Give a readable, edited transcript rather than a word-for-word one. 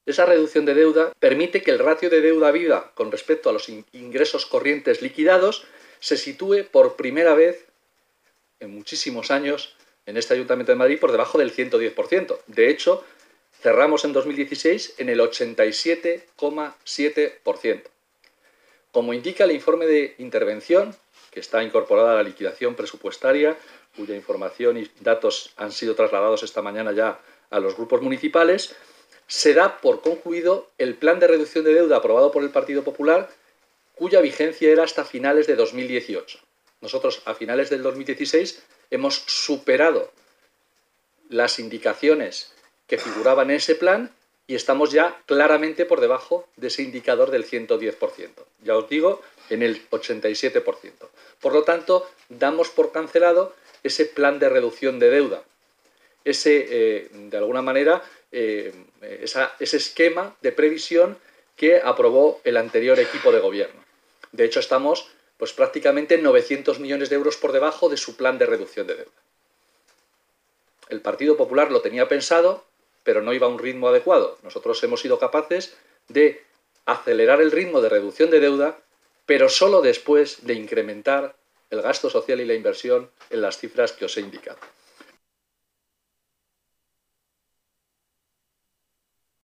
Esa reducción de deuda permite que el ratio de deuda viva con respecto a los ingresos corrientes liquidados se sitúe por primera vez en muchísimos años en este Ayuntamiento de Madrid por debajo del 110%. De hecho, cerramos en 2016 en el 87,7%. Como indica el informe de intervención, que está incorporada a la liquidación presupuestaria, cuya información y datos han sido trasladados esta mañana ya a los grupos municipales, se da por concluido el plan de reducción de deuda aprobado por el Partido Popular, cuya vigencia era hasta finales de 2018. Nosotros, a finales del 2016, hemos superado las indicaciones que figuraban en ese plan y estamos ya claramente por debajo de ese indicador del 110%. Ya os digo, en el 87%. Por lo tanto, damos por cancelado ese plan de reducción de deuda, de alguna manera, ese esquema de previsión que aprobó el anterior equipo de gobierno. De hecho, estamos prácticamente 900 millones de euros por debajo de su plan de reducción de deuda. El Partido Popular lo tenía pensado, pero no iba a un ritmo adecuado. Nosotros hemos sido capaces de acelerar el ritmo de reducción de deuda, pero solo después de incrementar el gasto social y la inversión en las cifras que os he indicado.